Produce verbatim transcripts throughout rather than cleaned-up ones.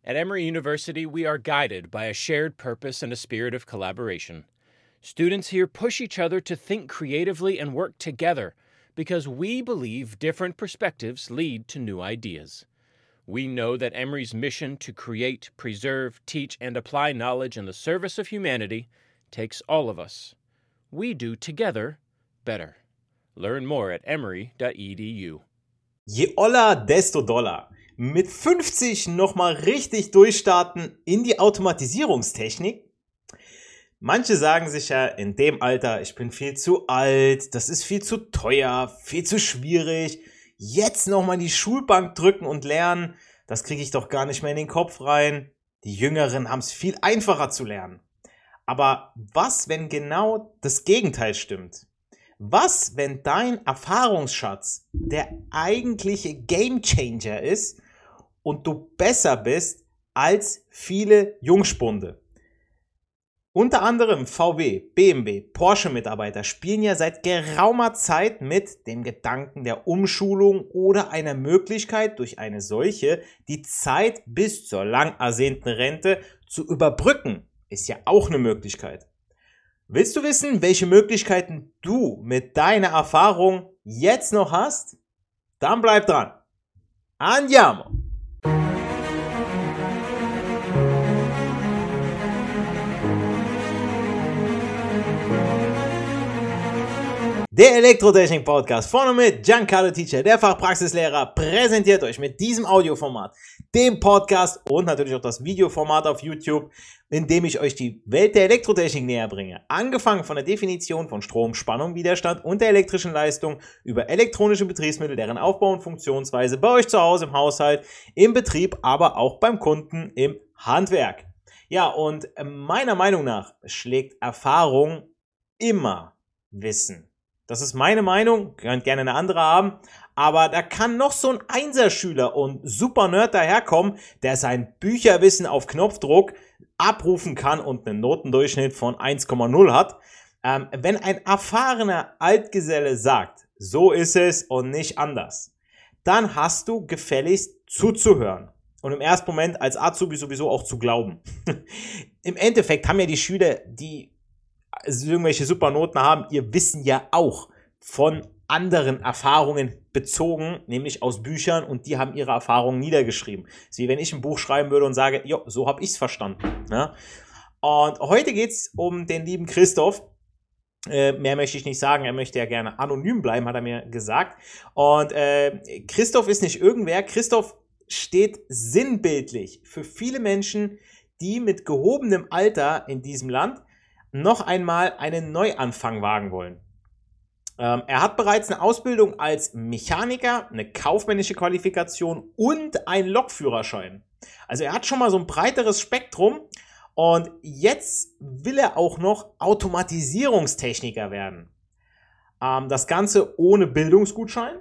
At Emory University, we are guided by a shared purpose and a spirit of collaboration. Students here push each other to think creatively and work together because we believe different perspectives lead to new ideas. We know that Emory's mission to create, preserve, teach, and apply knowledge in the service of humanity takes all of us. We do together better. Learn more at emory dot e d u. Je oller, desto doller. Mit fünfzig nochmal richtig durchstarten in die Automatisierungstechnik. Manche sagen sich ja in dem Alter, ich bin viel zu alt, das ist viel zu teuer, viel zu schwierig. Jetzt nochmal die Schulbank drücken und lernen, das kriege ich doch gar nicht mehr in den Kopf rein. Die Jüngeren haben es viel einfacher zu lernen. Aber was, wenn genau das Gegenteil stimmt? Was, wenn dein Erfahrungsschatz der eigentliche Gamechanger ist und du besser bist als viele Jungspunde? Unter anderem V W, B M W, Porsche-Mitarbeiter spielen ja seit geraumer Zeit mit dem Gedanken der Umschulung oder einer Möglichkeit, durch eine solche die Zeit bis zur lang ersehnten Rente zu überbrücken. Ist ja auch eine Möglichkeit. Willst du wissen, welche Möglichkeiten du mit deiner Erfahrung jetzt noch hast? Dann bleib dran. Andiamo! Der Elektrotechnik-Podcast vorne mit Giancarlo Teacher, der Fachpraxislehrer, präsentiert euch mit diesem Audioformat, dem Podcast und natürlich auch das Videoformat auf YouTube, in dem ich euch die Welt der Elektrotechnik näher bringe. Angefangen von der Definition von Strom, Spannung, Widerstand und der elektrischen Leistung über elektronische Betriebsmittel, deren Aufbau und Funktionsweise bei euch zu Hause im Haushalt, im Betrieb, aber auch beim Kunden im Handwerk. Ja, und meiner Meinung nach schlägt Erfahrung immer Wissen. Das ist meine Meinung, könnt gerne eine andere haben, aber da kann noch so ein Einserschüler und super Nerd daherkommen, der sein Bücherwissen auf Knopfdruck abrufen kann und einen Notendurchschnitt von eins Komma null hat. Ähm, wenn ein erfahrener Altgeselle sagt, so ist es und nicht anders, dann hast du gefälligst zuzuhören und im ersten Moment als Azubi sowieso auch zu glauben. Im Endeffekt haben ja die Schüler, die irgendwelche Supernoten haben, ihr Wissen ja auch von anderen Erfahrungen bezogen, nämlich aus Büchern, und die haben ihre Erfahrungen niedergeschrieben. Das ist wie wenn ich ein Buch schreiben würde und sage, jo, so habe ich es verstanden. Ja? Und heute geht es um den lieben Christoph. Äh, mehr möchte ich nicht sagen, er möchte ja gerne anonym bleiben, hat er mir gesagt. Und äh, Christoph ist nicht irgendwer, Christoph steht sinnbildlich für viele Menschen, die mit gehobenem Alter in diesem Land noch einmal einen Neuanfang wagen wollen. Ähm, er hat bereits eine Ausbildung als Mechaniker, eine kaufmännische Qualifikation und einen Lokführerschein. Also er hat schon mal so ein breiteres Spektrum und jetzt will er auch noch Automatisierungstechniker werden. Ähm, das Ganze ohne Bildungsgutschein,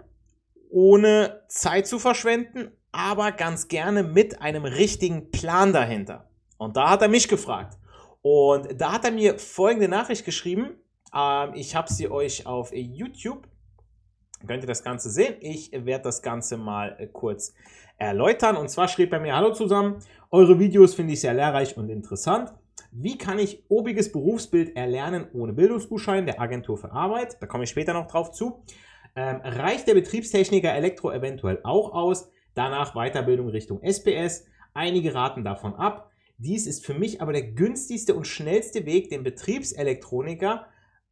ohne Zeit zu verschwenden, aber ganz gerne mit einem richtigen Plan dahinter. Und da hat er mich gefragt. Und da hat er mir folgende Nachricht geschrieben. Ähm, ich habe sie euch auf YouTube. Könnt ihr das Ganze sehen? Ich werde das Ganze mal äh, kurz erläutern. Und zwar schrieb er mir: Hallo zusammen, eure Videos finde ich sehr lehrreich und interessant. Wie kann ich obiges Berufsbild erlernen ohne Bildungsgutschein der Agentur für Arbeit? Da komme ich später noch drauf zu. Ähm, reicht der Betriebstechniker Elektro eventuell auch aus? Danach Weiterbildung Richtung S P S. Einige raten davon ab. Dies ist für mich aber der günstigste und schnellste Weg, den Betriebselektroniker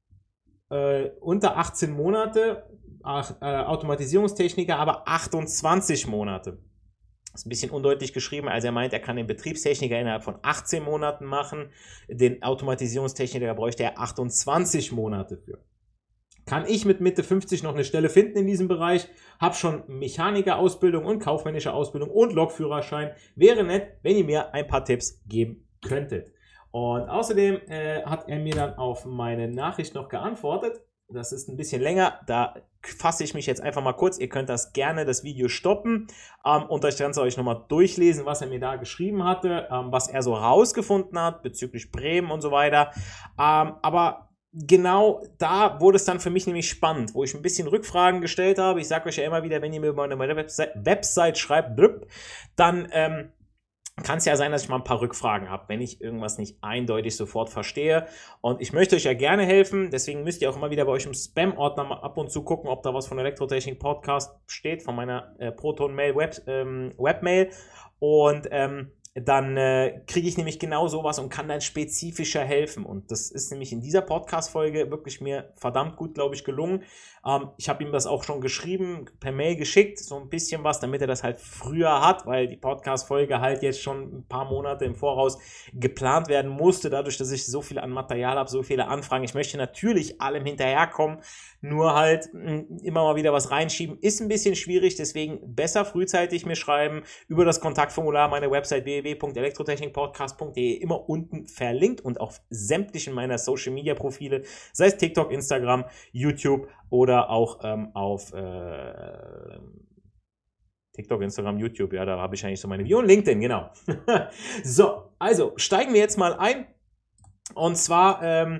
äh, unter achtzehn Monate, ach, äh, Automatisierungstechniker aber achtundzwanzig Monate. Das ist ein bisschen undeutlich geschrieben, also er meint, er kann den Betriebstechniker innerhalb von achtzehn Monaten machen, den Automatisierungstechniker bräuchte er achtundzwanzig Monate für. Kann ich mit Mitte fünfzig noch eine Stelle finden in diesem Bereich? Hab schon Mechanikerausbildung und kaufmännische Ausbildung und Lokführerschein. Wäre nett, wenn ihr mir ein paar Tipps geben könntet. Und außerdem äh, hat er mir dann auf meine Nachricht noch geantwortet. Das ist ein bisschen länger, da fasse ich mich jetzt einfach mal kurz. Ihr könnt das gerne, das Video stoppen ähm, und das Ganze euch nochmal durchlesen, was er mir da geschrieben hatte, ähm, was er so rausgefunden hat bezüglich Bremen und so weiter. Ähm, aber genau da wurde es dann für mich nämlich spannend, wo ich ein bisschen Rückfragen gestellt habe. Ich sage euch ja immer wieder, wenn ihr mir über meine Website, Website schreibt, dann ähm, kann es ja sein, dass ich mal ein paar Rückfragen habe, wenn ich irgendwas nicht eindeutig sofort verstehe. Und ich möchte euch ja gerne helfen, deswegen müsst ihr auch immer wieder bei euch im Spam-Ordner mal ab und zu gucken, ob da was von Elektrotechnik Podcast steht, von meiner äh, Proton-Mail, Web, ähm, Webmail. Und ähm, dann äh, kriege ich nämlich genau sowas und kann dann spezifischer helfen. Und das ist nämlich in dieser Podcast-Folge wirklich mir verdammt gut, glaube ich, gelungen. Ähm, ich habe ihm das auch schon geschrieben, per Mail geschickt, so ein bisschen was, damit er das halt früher hat, weil die Podcast-Folge halt jetzt schon ein paar Monate im Voraus geplant werden musste, dadurch, dass ich so viel an Material habe, so viele Anfragen. Ich möchte natürlich allem hinterherkommen, nur halt mh, immer mal wieder was reinschieben. Ist ein bisschen schwierig, deswegen besser frühzeitig mir schreiben über das Kontaktformular meiner Website w w w punkt elektrotechnikpodcast punkt d e, immer unten verlinkt und auf sämtlichen meiner Social Media Profile, sei es TikTok, Instagram, YouTube oder auch ähm, auf äh, TikTok, Instagram, YouTube, ja, da habe ich eigentlich so meine Video und LinkedIn, genau. So, also steigen wir jetzt mal ein und zwar ähm,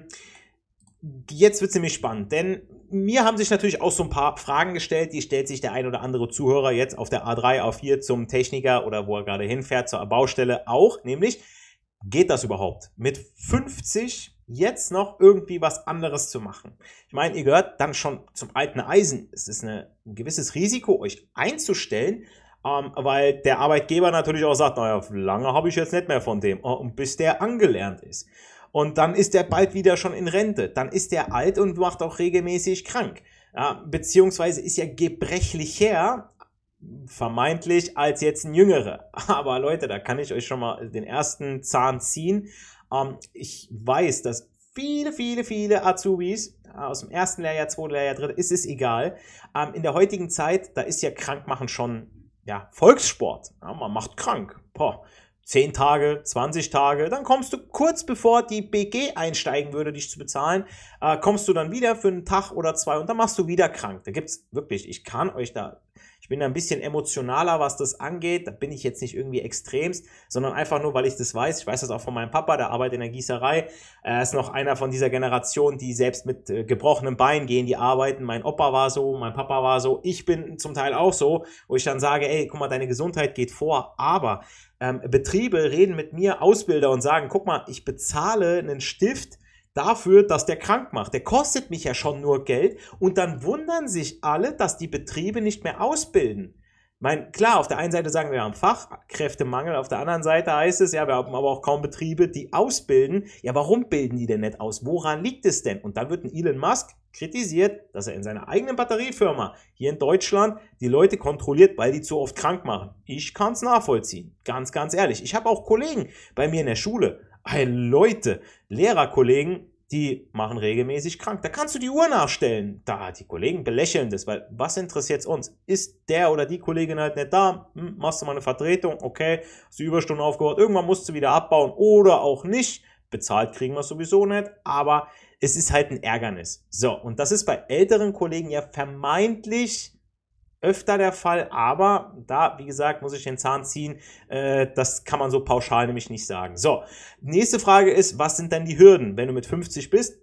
jetzt wird es nämlich spannend, denn mir haben sich natürlich auch so ein paar Fragen gestellt, die stellt sich der ein oder andere Zuhörer jetzt auf der A drei, A vier zum Techniker oder wo er gerade hinfährt, zur Baustelle auch, nämlich, geht das überhaupt mit fünfzig jetzt noch irgendwie was anderes zu machen? Ich meine, ihr gehört dann schon zum alten Eisen. Es ist eine, ein gewisses Risiko, euch einzustellen, ähm, weil der Arbeitgeber natürlich auch sagt, naja, lange habe ich jetzt nicht mehr von dem, und bis der angelernt ist. Und dann ist der bald wieder schon in Rente. Dann ist der alt und macht auch regelmäßig krank. Ja, beziehungsweise ist ja gebrechlicher, vermeintlich, als jetzt ein Jüngerer. Aber Leute, da kann ich euch schon mal den ersten Zahn ziehen. Ähm, ich weiß, dass viele, viele, viele Azubis aus dem ersten Lehrjahr, zweiten Lehrjahr, dritten, ist es egal. Ähm, in der heutigen Zeit, da ist ja Krankmachen schon ja, Volkssport. Ja, man macht krank. Boah. zehn Tage, zwanzig Tage, dann kommst du kurz bevor die B G einsteigen würde, dich zu bezahlen, äh, kommst du dann wieder für einen Tag oder zwei und dann machst du wieder krank. Da gibt's wirklich, ich kann euch da, ich bin da ein bisschen emotionaler, was das angeht, da bin ich jetzt nicht irgendwie extremst, sondern einfach nur, weil ich das weiß. Ich weiß das auch von meinem Papa, der arbeitet in der Gießerei. Er ist noch einer von dieser Generation, die selbst mit äh, gebrochenem Bein gehen, die arbeiten. Mein Opa war so, mein Papa war so, ich bin zum Teil auch so, wo ich dann sage, ey, guck mal, deine Gesundheit geht vor, aber Ähm, Betriebe reden mit mir, Ausbilder, und sagen, guck mal, ich bezahle einen Stift dafür, dass der krank macht. Der kostet mich ja schon nur Geld und dann wundern sich alle, dass die Betriebe nicht mehr ausbilden. Ich meine, klar, auf der einen Seite sagen wir, wir haben Fachkräftemangel, auf der anderen Seite heißt es, ja, wir haben aber auch kaum Betriebe, die ausbilden. Ja, warum bilden die denn nicht aus? Woran liegt es denn? Und dann wird ein Elon Musk kritisiert, dass er in seiner eigenen Batteriefirma hier in Deutschland die Leute kontrolliert, weil die zu oft krank machen. Ich kann es nachvollziehen, ganz, ganz ehrlich. Ich habe auch Kollegen bei mir in der Schule, hey Leute, Lehrerkollegen, die machen regelmäßig krank. Da kannst du die Uhr nachstellen. Da, die Kollegen belächeln das, weil was interessiert uns? Ist der oder die Kollegin halt nicht da? Hm, machst du mal eine Vertretung? Okay, hast du Überstunden aufgehört? Irgendwann musst du wieder abbauen oder auch nicht. Bezahlt kriegen wir sowieso nicht, aber es ist halt ein Ärgernis. So, und das ist bei älteren Kollegen ja vermeintlich öfter der Fall, aber da, wie gesagt, muss ich den Zahn ziehen, äh, das kann man so pauschal nämlich nicht sagen. So, nächste Frage ist, was sind denn die Hürden, wenn du mit fünfzig bist?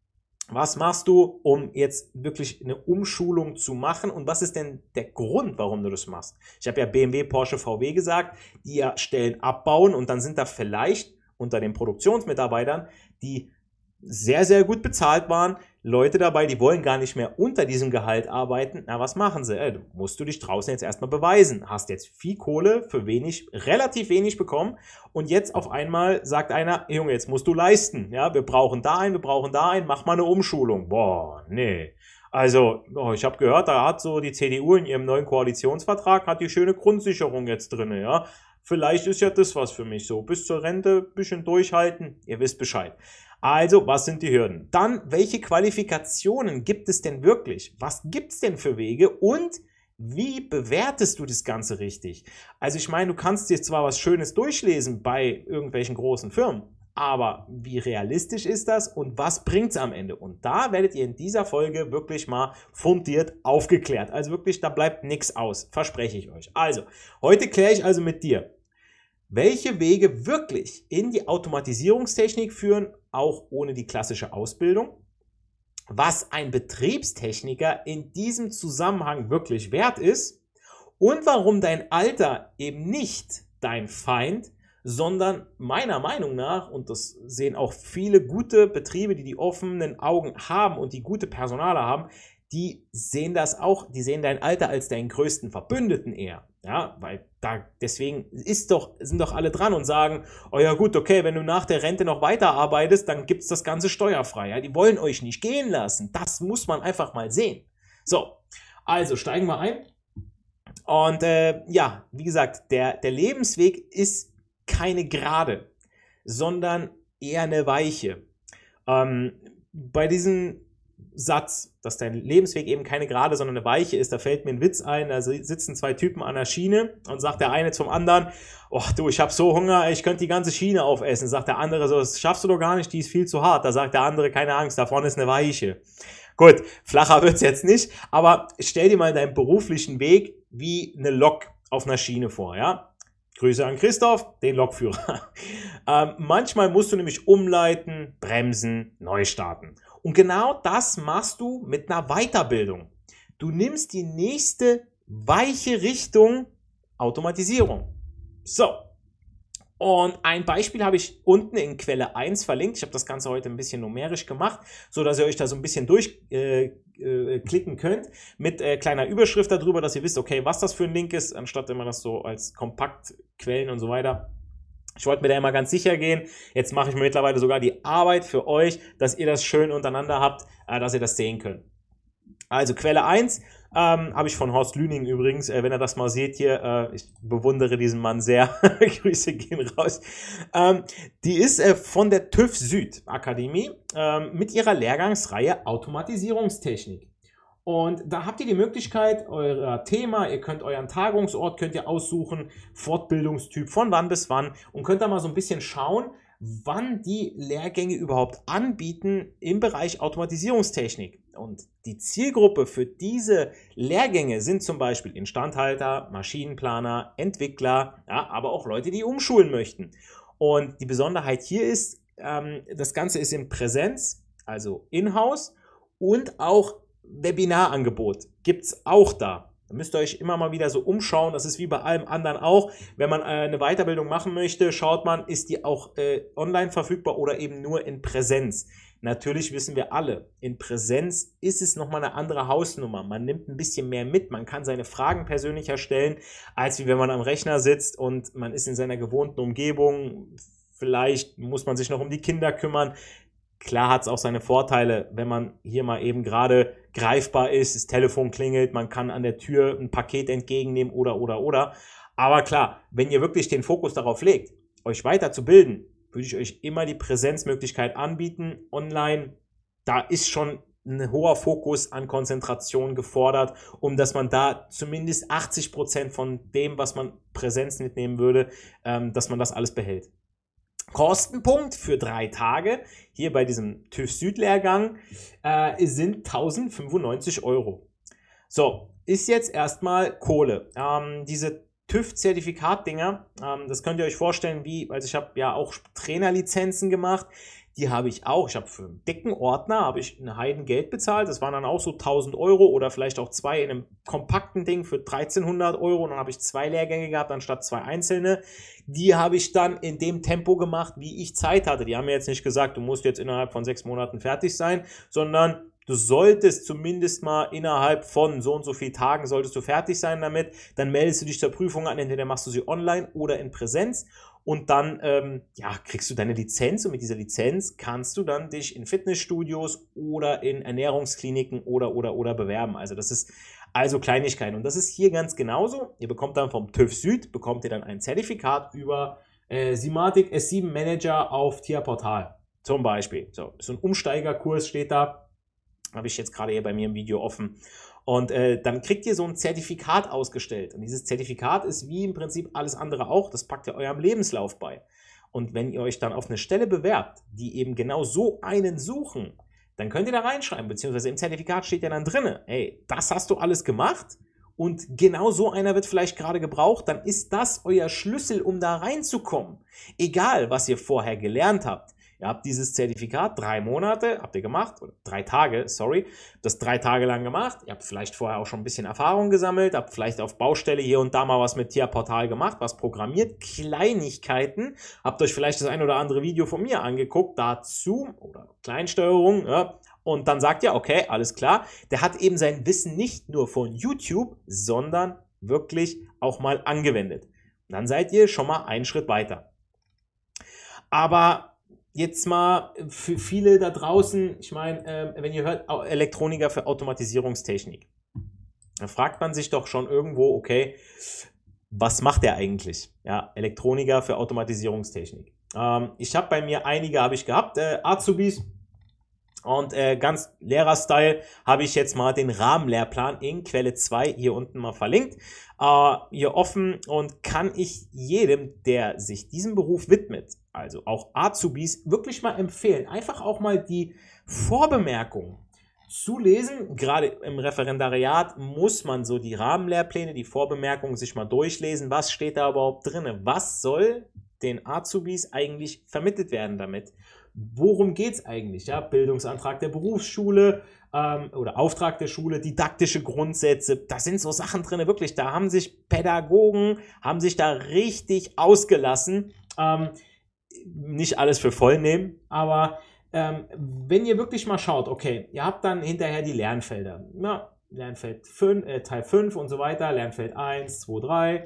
Was machst du, um jetzt wirklich eine Umschulung zu machen und was ist denn der Grund, warum du das machst? Ich habe ja B M W, Porsche, V W gesagt, die ja Stellen abbauen und dann sind da vielleicht unter den Produktionsmitarbeitern, die sehr, sehr gut bezahlt waren, Leute dabei, die wollen gar nicht mehr unter diesem Gehalt arbeiten. Na, was machen sie? Äh, musst du dich draußen jetzt erstmal beweisen. Hast jetzt viel Kohle für wenig, relativ wenig bekommen und jetzt auf einmal sagt einer, Junge, jetzt musst du leisten. Ja, wir brauchen da einen, wir brauchen da einen, mach mal eine Umschulung. Boah, nee. Also, oh, ich habe gehört, da hat so die C D U in ihrem neuen Koalitionsvertrag, hat die schöne Grundsicherung jetzt drin, ja. Vielleicht ist ja das was für mich so. Bis zur Rente ein bisschen durchhalten, ihr wisst Bescheid. Also, was sind die Hürden? Dann, welche Qualifikationen gibt es denn wirklich? Was gibt es denn für Wege? Und wie bewertest du das Ganze richtig? Also ich meine, du kannst dir zwar was Schönes durchlesen bei irgendwelchen großen Firmen, aber wie realistisch ist das und was bringt es am Ende? Und da werdet ihr in dieser Folge wirklich mal fundiert aufgeklärt. Also wirklich, da bleibt nichts aus, verspreche ich euch. Also, heute kläre ich also mit dir, welche Wege wirklich in die Automatisierungstechnik führen, auch ohne die klassische Ausbildung, was ein Betriebstechniker in diesem Zusammenhang wirklich wert ist und warum dein Alter eben nicht dein Feind, sondern meiner Meinung nach, und das sehen auch viele gute Betriebe, die die offenen Augen haben und die gute Personale haben, die sehen das auch, die sehen dein Alter als deinen größten Verbündeten eher. Ja, weil da, deswegen ist doch, sind doch alle dran und sagen, oh ja gut, okay, wenn du nach der Rente noch weiterarbeitest, dann gibt's das Ganze steuerfrei. Ja, die wollen euch nicht gehen lassen. Das muss man einfach mal sehen. So, also steigen wir ein. Und äh, ja, wie gesagt, der, der Lebensweg ist keine gerade, sondern eher eine weiche. Ähm, bei diesem Satz, dass dein Lebensweg eben keine gerade, sondern eine weiche ist, da fällt mir ein Witz ein, da sitzen zwei Typen an der Schiene und sagt der eine zum anderen, oh du, ich hab so Hunger, ich könnte die ganze Schiene aufessen. Sagt der andere so, das schaffst du doch gar nicht, die ist viel zu hart. Da sagt der andere, keine Angst, da vorne ist eine weiche. Gut, flacher wird's jetzt nicht, aber stell dir mal deinen beruflichen Weg wie eine Lok auf einer Schiene vor, ja? Grüße an Christoph, den Lokführer. ähm, manchmal musst du nämlich umleiten, bremsen, neu starten. Und genau das machst du mit einer Weiterbildung. Du nimmst die nächste weiche Richtung Automatisierung. So. Und ein Beispiel habe ich unten in Quelle eins verlinkt. Ich habe das Ganze heute ein bisschen numerisch gemacht, so dass ihr euch da so ein bisschen durchklicken äh, äh, könnt mit äh, kleiner Überschrift darüber, dass ihr wisst, okay, was das für ein Link ist, anstatt immer das so als Kompaktquellen und so weiter. Ich wollte mir da immer ganz sicher gehen. Jetzt mache ich mir mittlerweile sogar die Arbeit für euch, dass ihr das schön untereinander habt, äh, dass ihr das sehen könnt. Also Quelle eins ähm, habe ich von Horst Lüning übrigens, äh, wenn ihr das mal seht hier, äh, ich bewundere diesen Mann sehr, Grüße gehen raus. Ähm, die ist äh, von der TÜV Süd Akademie äh, mit ihrer Lehrgangsreihe Automatisierungstechnik. Und da habt ihr die Möglichkeit, euer Thema, ihr könnt euren Tagungsort, könnt ihr aussuchen, Fortbildungstyp von wann bis wann und könnt da mal so ein bisschen schauen, wann die Lehrgänge überhaupt anbieten im Bereich Automatisierungstechnik. Und die Zielgruppe für diese Lehrgänge sind zum Beispiel Instandhalter, Maschinenplaner, Entwickler, ja, aber auch Leute, die umschulen möchten. Und die Besonderheit hier ist, ähm, das Ganze ist in Präsenz, also in-house, und auch Webinarangebot gibt es auch da. Da müsst ihr euch immer mal wieder so umschauen. Das ist wie bei allem anderen auch. Wenn man äh, eine Weiterbildung machen möchte, schaut man, ist die auch äh, online verfügbar oder eben nur in Präsenz. Natürlich wissen wir alle, in Präsenz ist es nochmal eine andere Hausnummer. Man nimmt ein bisschen mehr mit. Man kann seine Fragen persönlicher stellen, als wie wenn man am Rechner sitzt und man ist in seiner gewohnten Umgebung. Vielleicht muss man sich noch um die Kinder kümmern. Klar hat es auch seine Vorteile, wenn man hier mal eben gerade greifbar ist, das Telefon klingelt, man kann an der Tür ein Paket entgegennehmen oder, oder, oder. Aber klar, wenn ihr wirklich den Fokus darauf legt, euch weiterzubilden, würde ich euch immer die Präsenzmöglichkeit anbieten. Online, da ist schon ein hoher Fokus an Konzentration gefordert, um dass man da zumindest achtzig Prozent von dem, was man Präsenz mitnehmen würde, ähm, dass man das alles behält. Kostenpunkt für drei Tage hier bei diesem TÜV Süd-Lehrgang äh, sind tausendfünfundneunzig Euro. So, ist jetzt erstmal Kohle. Ähm, diese TÜV-Zertifikat-Dinger, ähm, das könnt ihr euch vorstellen, wie, also ich habe ja auch Trainerlizenzen gemacht, die habe ich auch. Ich habe für einen dicken Ordner habe ich ein Heidengeld bezahlt. Das waren dann auch so tausend Euro oder vielleicht auch zwei in einem kompakten Ding für dreizehnhundert Euro. Und dann habe ich zwei Lehrgänge gehabt, anstatt zwei einzelne. Die habe ich dann in dem Tempo gemacht, wie ich Zeit hatte. Die haben mir jetzt nicht gesagt, du musst jetzt innerhalb von sechs Monaten fertig sein, sondern du solltest zumindest mal innerhalb von so und so vielen Tagen solltest du fertig sein damit. Dann meldest du dich zur Prüfung an, entweder machst du sie online oder in Präsenz. Und dann ähm, ja, kriegst du deine Lizenz und mit dieser Lizenz kannst du dann dich in Fitnessstudios oder in Ernährungskliniken oder, oder, oder bewerben. Also das ist also Kleinigkeiten. Und das ist hier ganz genauso. Ihr bekommt dann vom TÜV Süd, bekommt ihr dann ein Zertifikat über äh, Simatic S sieben Manager auf T I A Portal zum Beispiel. So, so ein Umsteigerkurs steht da. Habe ich jetzt gerade hier bei mir im Video offen. Und äh, dann kriegt ihr so ein Zertifikat ausgestellt. Und dieses Zertifikat ist wie im Prinzip alles andere auch. Das packt ihr eurem Lebenslauf bei. Und wenn ihr euch dann auf eine Stelle bewerbt, die eben genau so einen suchen, dann könnt ihr da reinschreiben, beziehungsweise im Zertifikat steht ja dann drin, ey, das hast du alles gemacht und genau so einer wird vielleicht gerade gebraucht, dann ist das euer Schlüssel, um da reinzukommen. Egal, was ihr vorher gelernt habt. Ihr habt dieses Zertifikat, drei Monate, habt ihr gemacht, oder drei Tage, sorry, das drei Tage lang gemacht. Ihr habt vielleicht vorher auch schon ein bisschen Erfahrung gesammelt, habt vielleicht auf Baustelle hier und da mal was mit Tierportal gemacht, was programmiert, Kleinigkeiten, habt euch vielleicht das ein oder andere Video von mir angeguckt dazu, oder Kleinsteuerung, ja, und dann sagt ihr, okay, alles klar, der hat eben sein Wissen nicht nur von YouTube, sondern wirklich auch mal angewendet. Und dann seid ihr schon mal einen Schritt weiter. Aber jetzt mal für viele da draußen, ich meine, äh, wenn ihr hört, Elektroniker für Automatisierungstechnik, dann fragt man sich doch schon irgendwo, okay, was macht der eigentlich? Ja, Elektroniker für Automatisierungstechnik. Ähm, ich habe bei mir einige, habe ich gehabt, äh, Azubis, und äh, ganz Lehrer-Style habe ich jetzt mal den Rahmenlehrplan in Quelle zwei hier unten mal verlinkt, äh, hier offen, und kann ich jedem, der sich diesem Beruf widmet, also auch Azubis, wirklich mal empfehlen, einfach auch mal die Vorbemerkungen zu lesen. Gerade im Referendariat muss man so die Rahmenlehrpläne, die Vorbemerkungen sich mal durchlesen. Was steht da überhaupt drin? Was soll den Azubis eigentlich vermittelt werden damit? Worum geht es eigentlich? Ja, Bildungsantrag der Berufsschule ähm, oder Auftrag der Schule, didaktische Grundsätze, da sind so Sachen drin, wirklich, da haben sich Pädagogen, haben sich da richtig ausgelassen. Ähm, nicht alles für voll nehmen, aber ähm, wenn ihr wirklich mal schaut, okay, ihr habt dann hinterher die Lernfelder, na, Lernfeld fünf, äh, Teil fünf und so weiter, Lernfeld eins, zwei, drei,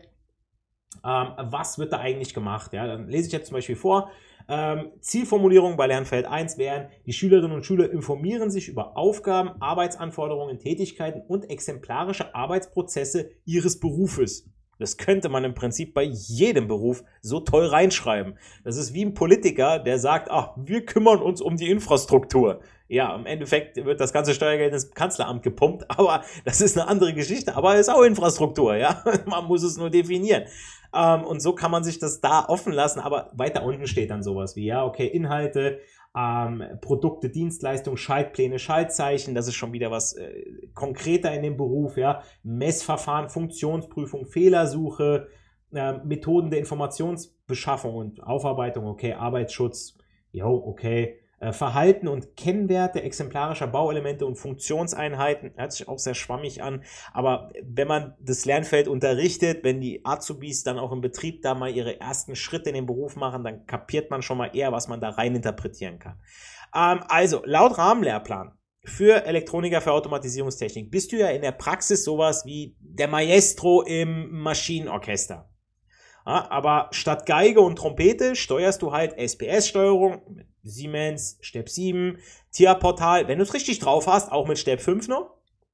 ähm, was wird da eigentlich gemacht? Ja, dann lese ich jetzt zum Beispiel vor, Ähm, Zielformulierungen bei Lernfeld eins wären, die Schülerinnen und Schüler informieren sich über Aufgaben, Arbeitsanforderungen, Tätigkeiten und exemplarische Arbeitsprozesse ihres Berufes. Das könnte man im Prinzip bei jedem Beruf so toll reinschreiben. Das ist wie ein Politiker, der sagt, ach, wir kümmern uns um die Infrastruktur. Ja, im Endeffekt wird das ganze Steuergeld ins Kanzleramt gepumpt, aber das ist eine andere Geschichte, aber es ist auch Infrastruktur, ja. Man muss es nur definieren. Ähm, und so kann man sich das da offen lassen, aber weiter unten steht dann sowas wie, ja, okay, Inhalte, ähm, Produkte, Dienstleistungen, Schaltpläne, Schaltzeichen, das ist schon wieder was äh, konkreter in dem Beruf, ja, Messverfahren, Funktionsprüfung, Fehlersuche, äh, Methoden der Informationsbeschaffung und Aufarbeitung, okay, Arbeitsschutz, jo, okay, äh, Verhalten und Kennwerte exemplarischer Bauelemente und Funktionseinheiten, hört sich auch sehr schwammig an, aber wenn man das Lernfeld unterrichtet, wenn die Azubis dann auch im Betrieb da mal ihre ersten Schritte in den Beruf machen, dann kapiert man schon mal eher, was man da rein interpretieren kann. Ähm, also, laut Rahmenlehrplan für Elektroniker für Automatisierungstechnik bist du ja in der Praxis sowas wie der Maestro im Maschinenorchester. Ja, aber statt Geige und Trompete steuerst du halt S P S-Steuerung mit Siemens, Step sieben, Tierportal, wenn du es richtig drauf hast, auch mit Step fünf noch.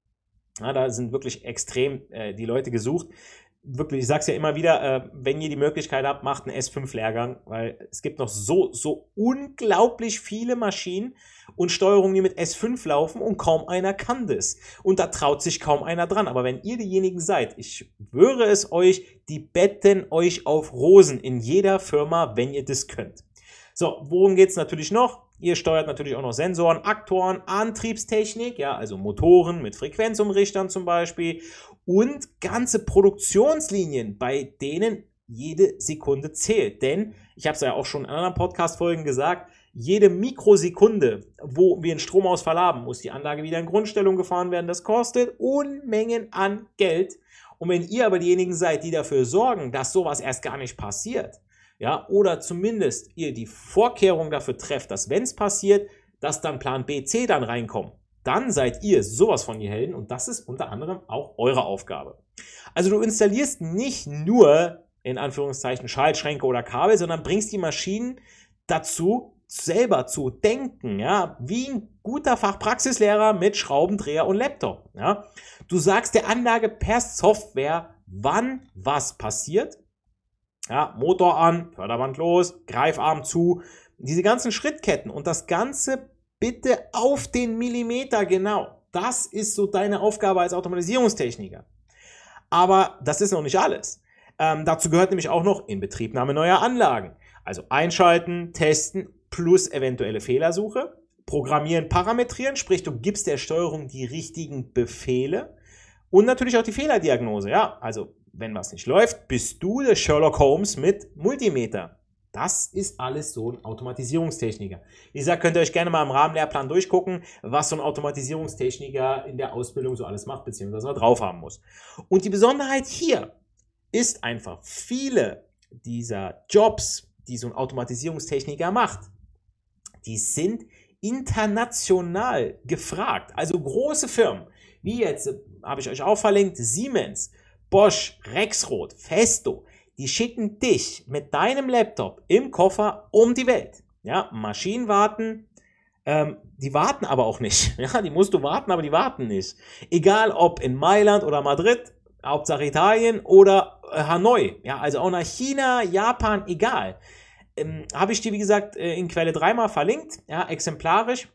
Ja, da sind wirklich extrem äh, die Leute gesucht. Wirklich, ich sag's ja immer wieder, äh, wenn ihr die Möglichkeit habt, macht einen S fünf Lehrgang, weil es gibt noch so, so unglaublich viele Maschinen und Steuerungen, die mit S fünf laufen, und kaum einer kann das. Und da traut sich kaum einer dran. Aber wenn ihr diejenigen seid, ich schwöre es euch, die betten euch auf Rosen in jeder Firma, wenn ihr das könnt. So, worum geht's natürlich noch? Ihr steuert natürlich auch noch Sensoren, Aktoren, Antriebstechnik, ja, also Motoren mit Frequenzumrichtern zum Beispiel, und ganze Produktionslinien, bei denen jede Sekunde zählt. Denn, ich habe es ja auch schon in anderen Podcast-Folgen gesagt, jede Mikrosekunde, wo wir einen Stromausfall haben, muss die Anlage wieder in Grundstellung gefahren werden. Das kostet Unmengen an Geld. Und wenn ihr aber diejenigen seid, die dafür sorgen, dass sowas erst gar nicht passiert, ja, oder zumindest ihr die Vorkehrung dafür trefft, dass, wenn es passiert, dass dann Plan B, C dann reinkommen, dann seid ihr sowas von die Helden, und das ist unter anderem auch eure Aufgabe. Also du installierst nicht nur, in Anführungszeichen, Schaltschränke oder Kabel, sondern bringst die Maschinen dazu, selber zu denken, ja, wie ein guter Fachpraxislehrer mit Schraubendreher und Laptop, ja. Du sagst der Anlage per Software, wann was passiert. Ja, Motor an, Förderband los, Greifarm zu, diese ganzen Schrittketten, und das Ganze bitte auf den Millimeter genau. Das ist so deine Aufgabe als Automatisierungstechniker. Aber das ist noch nicht alles. Ähm, dazu gehört nämlich auch noch Inbetriebnahme neuer Anlagen. Also einschalten, testen plus eventuelle Fehlersuche, programmieren, parametrieren, sprich du gibst der Steuerung die richtigen Befehle, und natürlich auch die Fehlerdiagnose. Ja, also wenn was nicht läuft, bist du der Sherlock Holmes mit Multimeter. Das ist alles so ein Automatisierungstechniker. Wie gesagt, könnt ihr euch gerne mal im Rahmenlehrplan durchgucken, was so ein Automatisierungstechniker in der Ausbildung so alles macht, beziehungsweise was er drauf haben muss. Und die Besonderheit hier ist einfach, viele dieser Jobs, die so ein Automatisierungstechniker macht, die sind international gefragt. Also große Firmen, wie jetzt, habe ich euch auch verlinkt, Siemens, Bosch, Rexroth, Festo, die schicken dich mit deinem Laptop im Koffer um die Welt. Ja, Maschinen warten, ähm, die warten aber auch nicht. Ja, die musst du warten, aber die warten nicht. Egal ob in Mailand oder Madrid, Hauptsache Italien oder äh, Hanoi. Ja, also auch nach China, Japan, egal. Ähm, habe ich dir, wie gesagt, in Quelle drei mal verlinkt, ja, exemplarisch.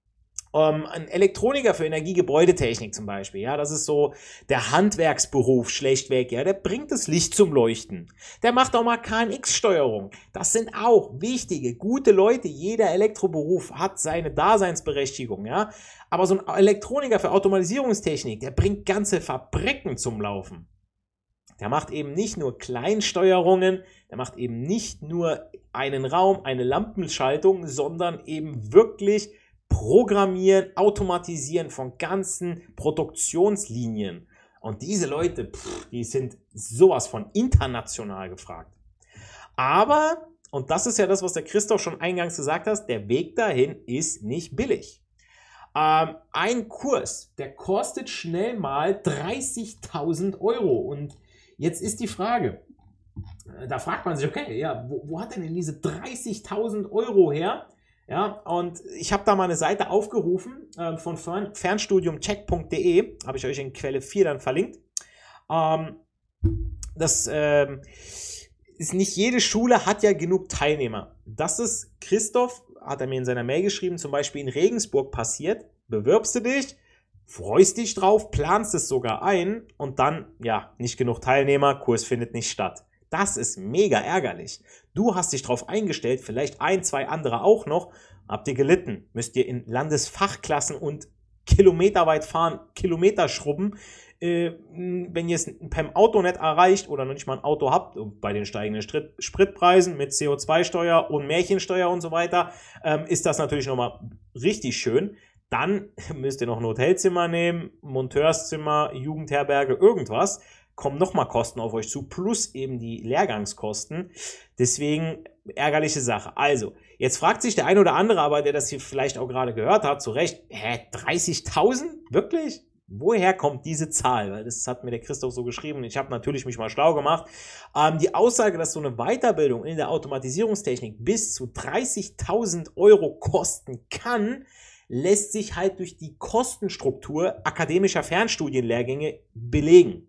Um, ein Elektroniker für Energiegebäudetechnik zum Beispiel, ja, das ist so der Handwerksberuf schlechtweg, ja, der bringt das Licht zum Leuchten. Der macht auch mal K N X-Steuerung. Das sind auch wichtige, gute Leute. Jeder Elektroberuf hat seine Daseinsberechtigung, ja. Aber so ein Elektroniker für Automatisierungstechnik, der bringt ganze Fabriken zum Laufen. Der macht eben nicht nur Kleinsteuerungen, der macht eben nicht nur einen Raum, eine Lampenschaltung, sondern eben wirklich Programmieren, Automatisieren von ganzen Produktionslinien. Und diese Leute, pff, die sind sowas von international gefragt. Aber, und das ist ja das, was der Christoph schon eingangs gesagt hat, der Weg dahin ist nicht billig. Ähm, ein Kurs, der kostet schnell mal dreißigtausend Euro. Und jetzt ist die Frage, da fragt man sich, okay, ja, wo, wo hat denn diese dreißigtausend Euro her? Ja, und ich habe da mal eine Seite aufgerufen äh, von fern, fernstudiumcheck punkt de, habe ich euch in Quelle vier dann verlinkt. Ähm, das äh, ist nicht jede Schule hat ja genug Teilnehmer. Das ist, Christoph, hat er mir in seiner Mail geschrieben, zum Beispiel in Regensburg passiert. Bewirbst du dich, freust dich drauf, planst es sogar ein und dann, ja, nicht genug Teilnehmer, Kurs findet nicht statt. Das ist mega ärgerlich. Du hast dich drauf eingestellt, vielleicht ein, zwei andere auch noch, habt ihr gelitten. Müsst ihr in Landesfachklassen und kilometerweit fahren, Kilometer schrubben. Äh, wenn ihr es beim Auto nicht erreicht oder noch nicht mal ein Auto habt, bei den steigenden Sprit- Spritpreisen mit C O zwei Steuer und Märchensteuer und so weiter, ähm, ist das natürlich nochmal richtig schön. Dann müsst ihr noch ein Hotelzimmer nehmen, Monteurszimmer, Jugendherberge, irgendwas. Kommen nochmal Kosten auf euch zu, plus eben die Lehrgangskosten. Deswegen ärgerliche Sache. Also, jetzt fragt sich der ein oder andere, aber der das hier vielleicht auch gerade gehört hat, zu Recht, hä, dreißigtausend? Wirklich? Woher kommt diese Zahl? Weil das hat mir der Christoph so geschrieben. Ich habe natürlich mich mal schlau gemacht. Ähm, die Aussage, dass so eine Weiterbildung in der Automatisierungstechnik bis zu dreißigtausend Euro kosten kann, lässt sich halt durch die Kostenstruktur akademischer Fernstudienlehrgänge belegen.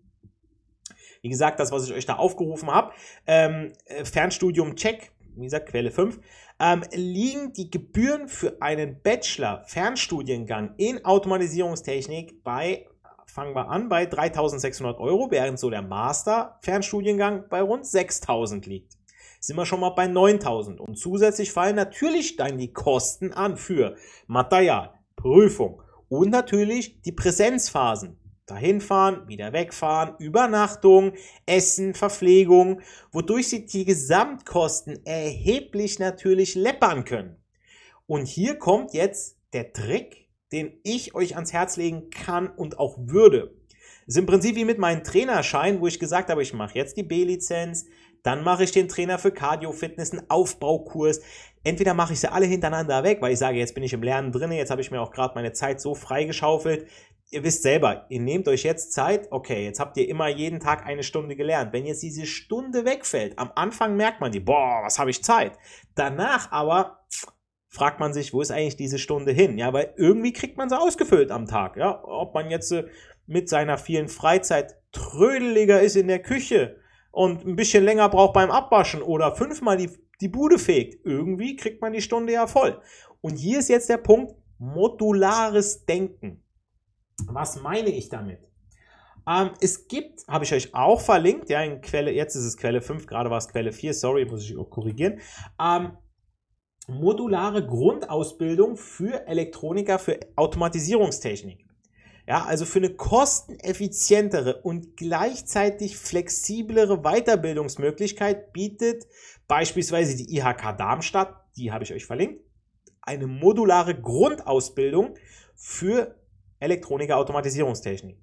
Wie gesagt, das, was ich euch da aufgerufen habe, ähm, Fernstudium Check, wie gesagt, Quelle fünf, ähm, liegen die Gebühren für einen Bachelor-Fernstudiengang in Automatisierungstechnik bei, fangen wir an, bei dreitausendsechshundert Euro, während so der Master-Fernstudiengang bei rund sechstausend liegt. Sind wir schon mal bei neuntausend. Und zusätzlich fallen natürlich dann die Kosten an für Material, Prüfung und natürlich die Präsenzphasen. Dahin fahren, wieder wegfahren, Übernachtung, Essen, Verpflegung, wodurch sie die Gesamtkosten erheblich natürlich läppern können. Und hier kommt jetzt der Trick, den ich euch ans Herz legen kann und auch würde. Das ist im Prinzip wie mit meinem Trainerschein, wo ich gesagt habe, ich mache jetzt die B-Lizenz, dann mache ich den Trainer für Cardio-Fitness, einen Aufbaukurs. Entweder mache ich sie alle hintereinander weg, weil ich sage, jetzt bin ich im Lernen drin, jetzt habe ich mir auch gerade meine Zeit so freigeschaufelt. Ihr wisst selber, ihr nehmt euch jetzt Zeit, okay, jetzt habt ihr immer jeden Tag eine Stunde gelernt. Wenn jetzt diese Stunde wegfällt, am Anfang merkt man die, boah, was habe ich Zeit. Danach aber fragt man sich, wo ist eigentlich diese Stunde hin? Ja, weil irgendwie kriegt man sie ausgefüllt am Tag. Ja, ob man jetzt äh, mit seiner vielen Freizeit trödeliger ist in der Küche und ein bisschen länger braucht beim Abwaschen oder fünfmal die, die Bude fegt. Irgendwie kriegt man die Stunde ja voll. Und hier ist jetzt der Punkt, modulares Denken. Was meine ich damit? Ähm, es gibt, habe ich euch auch verlinkt, ja, in Quelle, jetzt ist es Quelle fünf, gerade war es Quelle vier, sorry, muss ich auch korrigieren, ähm, modulare Grundausbildung für Elektroniker, für Automatisierungstechnik. Ja, also für eine kosteneffizientere und gleichzeitig flexiblere Weiterbildungsmöglichkeit bietet Beispielsweise die I H K Darmstadt, die habe ich euch verlinkt. Eine modulare Grundausbildung für Elektroniker-Automatisierungstechnik,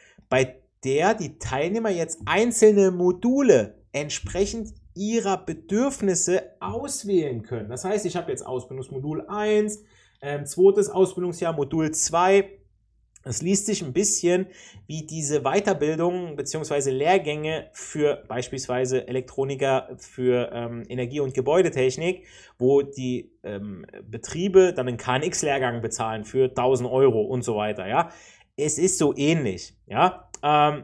bei der die Teilnehmer jetzt einzelne Module entsprechend ihrer Bedürfnisse auswählen können. Das heißt, ich habe jetzt Ausbildungsmodul eins, ähm, zweites Ausbildungsjahr Modul zwei. Es liest sich ein bisschen wie diese Weiterbildungen bzw. Lehrgänge für beispielsweise Elektroniker für ähm, Energie- und Gebäudetechnik, wo die ähm, Betriebe dann einen K N X-Lehrgang bezahlen für tausend Euro und so weiter. Ja, es ist so ähnlich. Ja, ähm,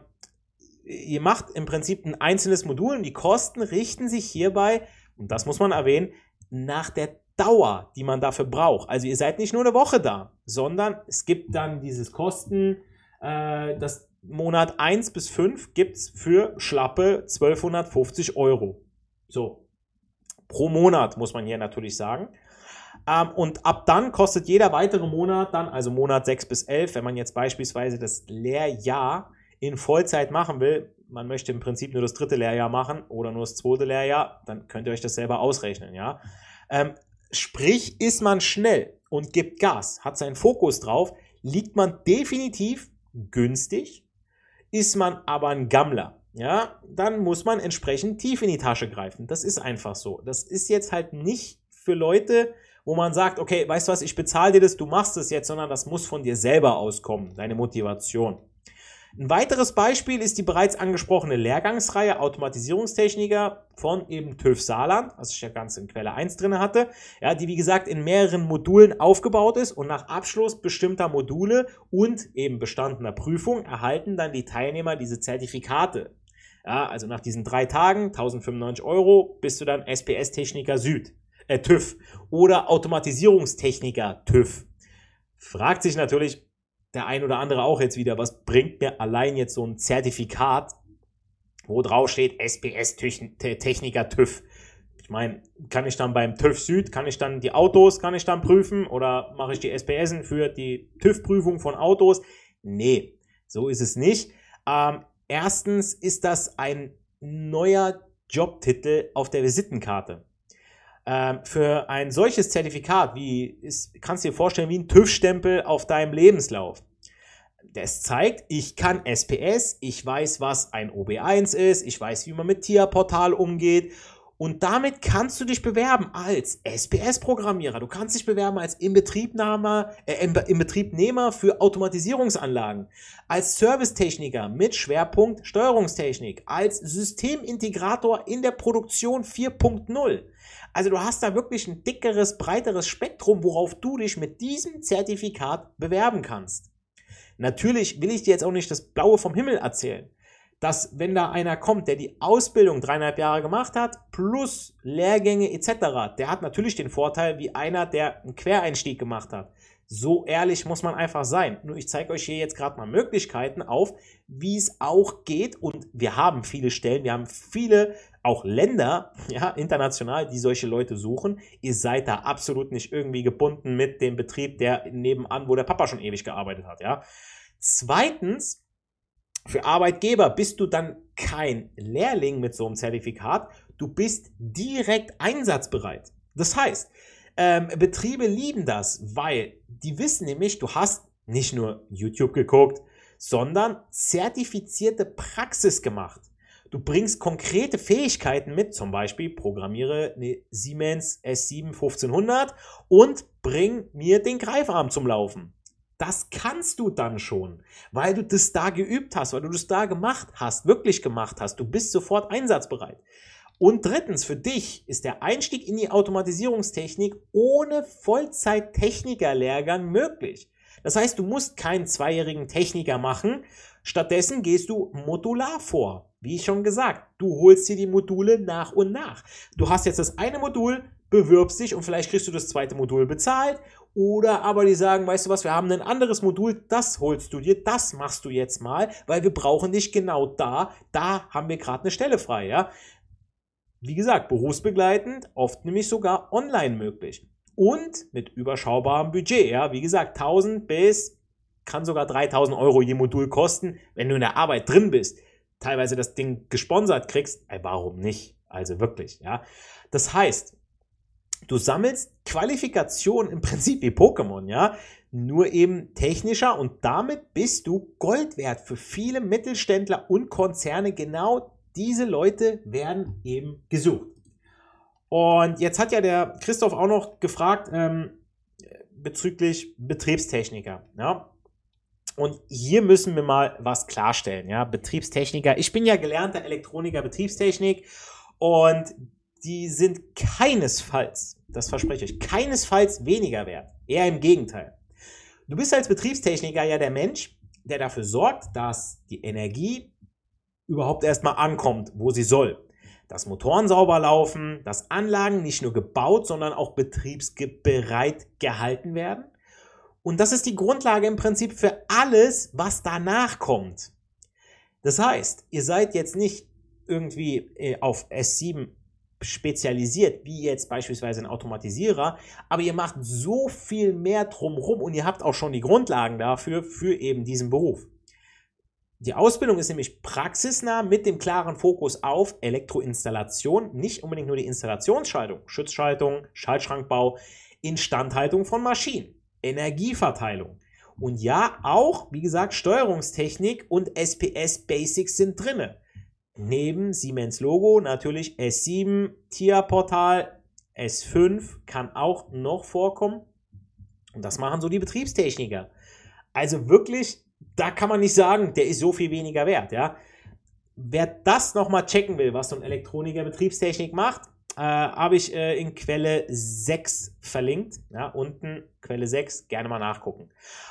ihr macht im Prinzip ein einzelnes Modul und die Kosten richten sich hierbei, und das muss man erwähnen, nach der Dauer, die man dafür braucht. Also ihr seid nicht nur eine Woche da, sondern es gibt dann dieses Kosten, äh, das Monat eins bis fünf gibt es für schlappe zwölfhundertfünfzig Euro. So, pro Monat muss man hier natürlich sagen. Ähm, und ab dann kostet jeder weitere Monat dann, also Monat sechs bis elf, wenn man jetzt beispielsweise das Lehrjahr in Vollzeit machen will, man möchte im Prinzip nur das dritte Lehrjahr machen oder nur das zweite Lehrjahr, dann könnt ihr euch das selber ausrechnen, ja. Ähm, Sprich, ist man schnell und gibt Gas, hat seinen Fokus drauf, liegt man definitiv günstig. Ist man aber ein Gammler, ja, dann muss man entsprechend tief in die Tasche greifen. Das ist einfach so. Das ist jetzt halt nicht für Leute, wo man sagt, okay, weißt du was, ich bezahle dir das, du machst es jetzt, sondern das muss von dir selber auskommen, deine Motivation. Ein weiteres Beispiel ist die bereits angesprochene Lehrgangsreihe Automatisierungstechniker von eben TÜV Saarland, was ich ja ganz in Quelle eins drin hatte, ja, die wie gesagt in mehreren Modulen aufgebaut ist und nach Abschluss bestimmter Module und eben bestandener Prüfung erhalten dann die Teilnehmer diese Zertifikate. Ja, also nach diesen drei Tagen, tausendfünfundneunzig Euro, bist du dann S P S-Techniker Süd, äh, TÜV oder Automatisierungstechniker TÜV. Fragt sich natürlich der ein oder andere auch jetzt wieder, was bringt mir allein jetzt so ein Zertifikat, wo drauf steht S P S-Techniker TÜV. Ich meine, kann ich dann beim TÜV Süd, kann ich dann die Autos, kann ich dann prüfen oder mache ich die S P S für die TÜV-Prüfung von Autos? Nee, so ist es nicht. Ähm, erstens ist das ein neuer Jobtitel auf der Visitenkarte. Ähm, für ein solches Zertifikat, wie ist, kannst du dir vorstellen, wie ein TÜV-Stempel auf deinem Lebenslauf. Das zeigt, ich kann S P S, ich weiß, was ein O B eins ist, ich weiß, wie man mit T I A-Portal umgeht und damit kannst du dich bewerben als S P S-Programmierer. Du kannst dich bewerben als Inbetriebnahmer, äh, Inbetriebnehmer für Automatisierungsanlagen, als Servicetechniker mit Schwerpunkt Steuerungstechnik, als Systemintegrator in der Produktion vier Punkt null. Also du hast da wirklich ein dickeres, breiteres Spektrum, worauf du dich mit diesem Zertifikat bewerben kannst. Natürlich will ich dir jetzt auch nicht das Blaue vom Himmel erzählen, dass wenn da einer kommt, der die Ausbildung dreieinhalb Jahre gemacht hat, plus Lehrgänge et cetera, der hat natürlich den Vorteil wie einer, der einen Quereinstieg gemacht hat. So ehrlich muss man einfach sein. Nur ich zeige euch hier jetzt gerade mal Möglichkeiten auf, wie es auch geht. Und wir haben viele Stellen, wir haben viele auch Länder, ja, international, die solche Leute suchen. Ihr seid da absolut nicht irgendwie gebunden mit dem Betrieb, der nebenan, wo der Papa schon ewig gearbeitet hat, ja. Zweitens, für Arbeitgeber bist du dann kein Lehrling mit so einem Zertifikat. Du bist direkt einsatzbereit. Das heißt, ähm, Betriebe lieben das, weil die wissen nämlich, du hast nicht nur YouTube geguckt, sondern zertifizierte Praxis gemacht. Du bringst konkrete Fähigkeiten mit, zum Beispiel programmiere eine Siemens S sieben fünfzehnhundert und bring mir den Greifarm zum Laufen. Das kannst du dann schon, weil du das da geübt hast, weil du das da gemacht hast, wirklich gemacht hast. Du bist sofort einsatzbereit. Und drittens, für dich ist der Einstieg in die Automatisierungstechnik ohne Vollzeit-Techniker-Lehrgang möglich. Das heißt, du musst keinen zweijährigen Techniker machen. Stattdessen gehst du modular vor. Wie schon gesagt, du holst dir die Module nach und nach. Du hast jetzt das eine Modul, bewirbst dich und vielleicht kriegst du das zweite Modul bezahlt. Oder aber die sagen, weißt du was, wir haben ein anderes Modul, das holst du dir, das machst du jetzt mal, weil wir brauchen dich genau da. Da haben wir gerade eine Stelle frei, ja. Wie gesagt, berufsbegleitend, oft nämlich sogar online möglich. Und mit überschaubarem Budget, ja. Wie gesagt, tausend bis, kann sogar dreitausend Euro je Modul kosten, wenn du in der Arbeit drin bist. Teilweise das Ding gesponsert kriegst, ey, warum nicht? Also wirklich, ja. Das heißt, du sammelst Qualifikationen im Prinzip wie Pokémon, ja, nur eben technischer und damit bist du Gold wert für viele Mittelständler und Konzerne. Genau diese Leute werden eben gesucht. Und jetzt hat ja der Christoph auch noch gefragt ähm, bezüglich Betriebstechniker, ja. Und hier müssen wir mal was klarstellen, ja. Betriebstechniker, ich bin ja gelernter Elektroniker Betriebstechnik und die sind keinesfalls, das verspreche ich, keinesfalls weniger wert. Eher im Gegenteil. Du bist als Betriebstechniker ja der Mensch, der dafür sorgt, dass die Energie überhaupt erstmal ankommt, wo sie soll. Dass Motoren sauber laufen, dass Anlagen nicht nur gebaut, sondern auch betriebsbereit gehalten werden. Und das ist die Grundlage im Prinzip für alles, was danach kommt. Das heißt, ihr seid jetzt nicht irgendwie auf S sieben spezialisiert, wie jetzt beispielsweise ein Automatisierer, aber ihr macht so viel mehr drumherum und ihr habt auch schon die Grundlagen dafür, für eben diesen Beruf. Die Ausbildung ist nämlich praxisnah mit dem klaren Fokus auf Elektroinstallation, nicht unbedingt nur die Installationsschaltung, Schutzschaltung, Schaltschrankbau, Instandhaltung von Maschinen, Energieverteilung und ja auch, wie gesagt, Steuerungstechnik und S P S Basics sind drinne. Neben Siemens Logo natürlich S sieben, T I A-Portal, S fünf kann auch noch vorkommen. Und das machen so die Betriebstechniker. Also wirklich, da kann man nicht sagen, der ist so viel weniger wert. Ja? Wer das nochmal checken will, was so ein Elektroniker Betriebstechnik macht, äh, habe ich äh, in Quelle sechs verlinkt. Ja, unten Quelle sechs, gerne mal nachgucken.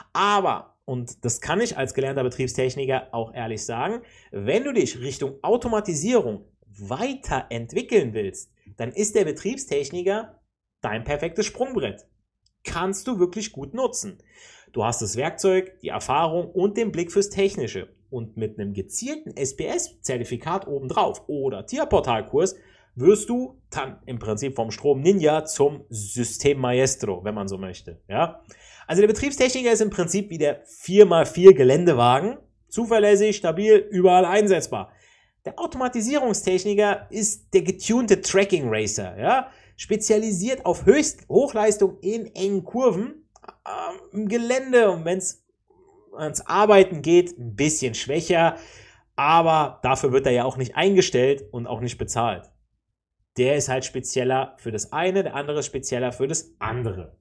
Aber, und das kann ich als gelernter Betriebstechniker auch ehrlich sagen, wenn du dich Richtung Automatisierung weiterentwickeln willst, dann ist der Betriebstechniker dein perfektes Sprungbrett. Kannst du wirklich gut nutzen. Du hast das Werkzeug, die Erfahrung und den Blick fürs Technische. Und mit einem gezielten S P S-Zertifikat obendrauf oder T I A-Portalkurs wirst du dann im Prinzip vom Strom Ninja zum System Maestro, wenn man so möchte. Ja? Also der Betriebstechniker ist im Prinzip wie der vier mal vier Geländewagen, zuverlässig, stabil, überall einsetzbar. Der Automatisierungstechniker ist der getunte Tracking Racer, ja? Spezialisiert auf Höchst Hochleistung in engen Kurven, äh, im Gelände und wenn es ans Arbeiten geht, ein bisschen schwächer, aber dafür wird er ja auch nicht eingestellt und auch nicht bezahlt. Der ist halt spezieller für das eine, der andere ist spezieller für das andere.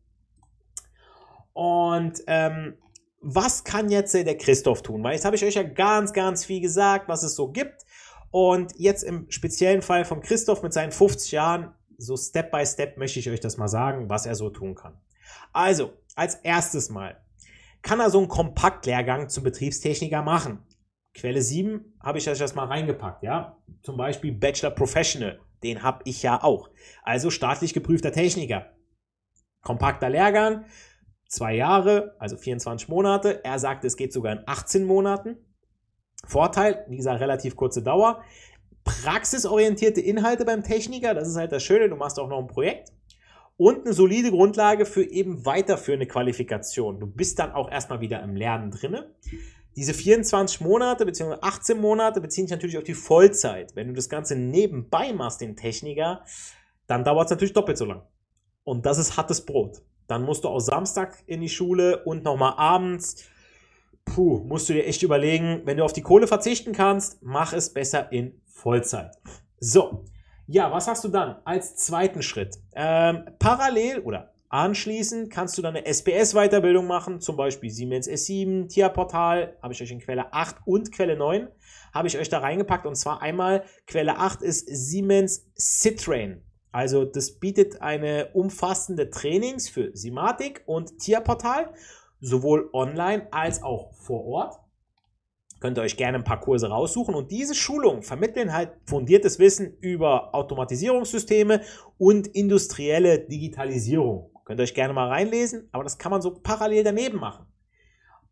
Und ähm, was kann jetzt der Christoph tun? Weil jetzt habe ich euch ja ganz, ganz viel gesagt, was es so gibt. Und jetzt im speziellen Fall von Christoph mit seinen fünfzig Jahren, so Step by Step möchte ich euch das mal sagen, was er so tun kann. Also, als erstes mal kann er so einen Kompaktlehrgang zum Betriebstechniker machen. Quelle sieben habe ich euch das mal reingepackt, ja. Zum Beispiel Bachelor Professional, den habe ich ja auch. Also staatlich geprüfter Techniker. Kompakter Lehrgang, zwei Jahre, also vierundzwanzig Monate. Er sagt, es geht sogar in achtzehn Monaten. Vorteil, wie gesagt, relativ kurze Dauer. Praxisorientierte Inhalte beim Techniker, das ist halt das Schöne, du machst auch noch ein Projekt. Und eine solide Grundlage für eben weiterführende Qualifikation. Du bist dann auch erstmal wieder im Lernen drinne. Diese vierundzwanzig Monate bzw. achtzehn Monate beziehen sich natürlich auf die Vollzeit. Wenn du das Ganze nebenbei machst, den Techniker, dann dauert es natürlich doppelt so lang. Und das ist hartes Brot. Dann musst du auch Samstag in die Schule und nochmal abends. Puh, musst du dir echt überlegen, wenn du auf die Kohle verzichten kannst, mach es besser in Vollzeit. So, ja, was hast du dann als zweiten Schritt? Ähm, parallel oder anschließend kannst du dann eine S P S-Weiterbildung machen, zum Beispiel Siemens S sieben, T I A-Portal, habe ich euch in Quelle acht und Quelle neun, habe ich euch da reingepackt. Und zwar einmal, Quelle acht ist Siemens Citrain. Also das bietet eine umfassende Trainings für Simatic und T I A-Portal, sowohl online als auch vor Ort. Könnt ihr euch gerne ein paar Kurse raussuchen. Und diese Schulungen vermitteln halt fundiertes Wissen über Automatisierungssysteme und industrielle Digitalisierung. Könnt ihr euch gerne mal reinlesen, aber das kann man so parallel daneben machen.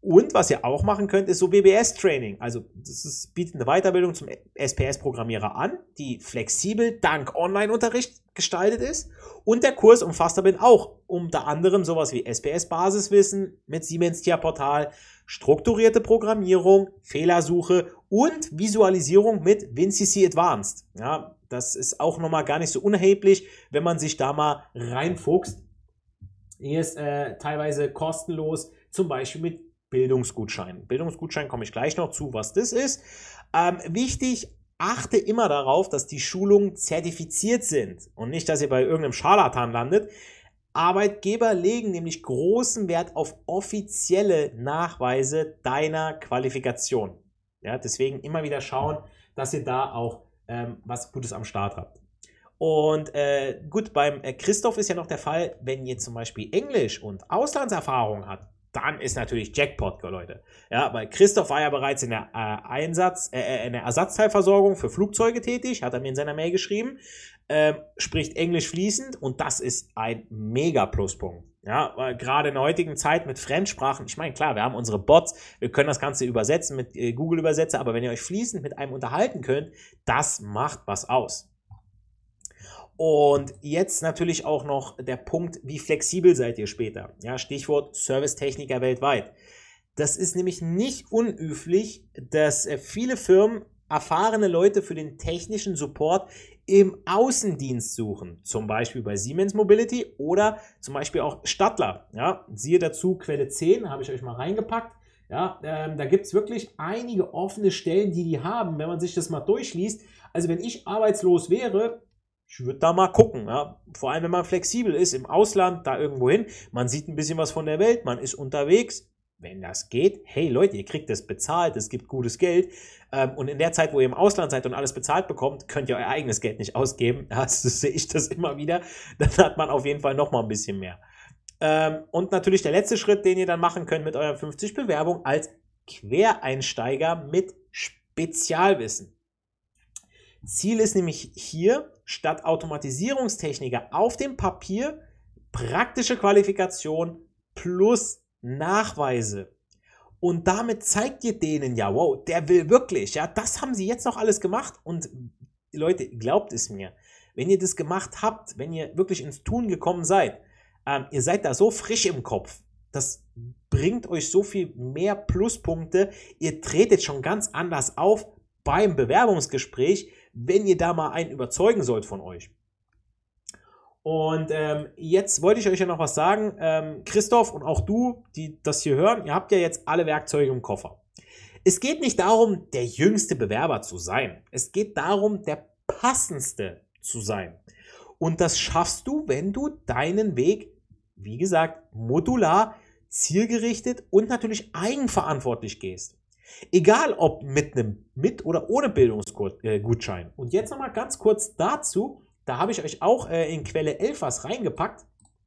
Und was ihr auch machen könnt, ist so W B S-Training. Also das ist, bietet eine Weiterbildung zum S P S-Programmierer an, die flexibel dank Online-Unterricht gestaltet ist. Und der Kurs umfasst aber auch unter anderem sowas wie S P S-Basiswissen mit Siemens T I A-Portal, strukturierte Programmierung, Fehlersuche und Visualisierung mit WinCC Advanced. Ja, das ist auch nochmal gar nicht so unerheblich, wenn man sich da mal reinfuchst. Hier ist äh, teilweise kostenlos, zum Beispiel mit Bildungsgutschein. Bildungsgutschein komme ich gleich noch zu, was das ist. Ähm, wichtig, achte immer darauf, dass die Schulungen zertifiziert sind und nicht, dass ihr bei irgendeinem Scharlatan landet. Arbeitgeber legen nämlich großen Wert auf offizielle Nachweise deiner Qualifikation. Ja, deswegen immer wieder schauen, dass ihr da auch ähm, was Gutes am Start habt. Und äh, gut, beim äh, Christoph ist ja noch der Fall, wenn ihr zum Beispiel Englisch und Auslandserfahrung habt, dann ist natürlich Jackpot, Leute. Ja, weil Christoph war ja bereits in der äh, Einsatz, äh, in der Ersatzteilversorgung für Flugzeuge tätig, hat er mir in seiner Mail geschrieben, äh, spricht Englisch fließend und das ist ein mega Pluspunkt. Ja, weil gerade in der heutigen Zeit mit Fremdsprachen, ich meine, klar, wir haben unsere Bots, wir können das Ganze übersetzen mit äh, Google-Übersetzer, aber wenn ihr euch fließend mit einem unterhalten könnt, das macht was aus. Und jetzt natürlich auch noch der Punkt, wie flexibel seid ihr später? Ja, Stichwort Servicetechniker weltweit. Das ist nämlich nicht unüblich, dass viele Firmen erfahrene Leute für den technischen Support im Außendienst suchen. Zum Beispiel bei Siemens Mobility oder zum Beispiel auch Stadler. Ja, siehe dazu Quelle zehn, habe ich euch mal reingepackt. Ja, ähm, da gibt es wirklich einige offene Stellen, die die haben, wenn man sich das mal durchliest. Also wenn ich arbeitslos wäre, ich würde da mal gucken, ja. Vor allem, wenn man flexibel ist, im Ausland, da irgendwo hin. Man sieht ein bisschen was von der Welt, man ist unterwegs. Wenn das geht, hey Leute, ihr kriegt das bezahlt, es gibt gutes Geld. Ähm, und in der Zeit, wo ihr im Ausland seid und alles bezahlt bekommt, könnt ihr euer eigenes Geld nicht ausgeben. Ja, so sehe ich das immer wieder. Dann hat man auf jeden Fall noch mal ein bisschen mehr. Ähm, und natürlich der letzte Schritt, den ihr dann machen könnt mit euren fünfzig Bewerbungen als Quereinsteiger mit Spezialwissen. Ziel ist nämlich hier, statt Automatisierungstechniker auf dem Papier praktische Qualifikation plus Nachweise. Und damit zeigt ihr denen ja, wow, der will wirklich, ja, das haben sie jetzt noch alles gemacht. Und Leute, glaubt es mir, wenn ihr das gemacht habt, wenn ihr wirklich ins Tun gekommen seid, ähm, ihr seid da so frisch im Kopf, das bringt euch so viel mehr Pluspunkte, ihr tretet schon ganz anders auf beim Bewerbungsgespräch, wenn ihr da mal einen überzeugen sollt von euch. Und ähm, jetzt wollte ich euch ja noch was sagen. Ähm, Christoph und auch du, die das hier hören, ihr habt ja jetzt alle Werkzeuge im Koffer. Es geht nicht darum, der jüngste Bewerber zu sein. Es geht darum, der passendste zu sein. Und das schaffst du, wenn du deinen Weg, wie gesagt, modular, zielgerichtet und natürlich eigenverantwortlich gehst. Egal ob mit einem mit oder ohne Bildungsgutschein. Und jetzt nochmal ganz kurz dazu, da habe ich euch auch äh, in Quelle elf was reingepackt.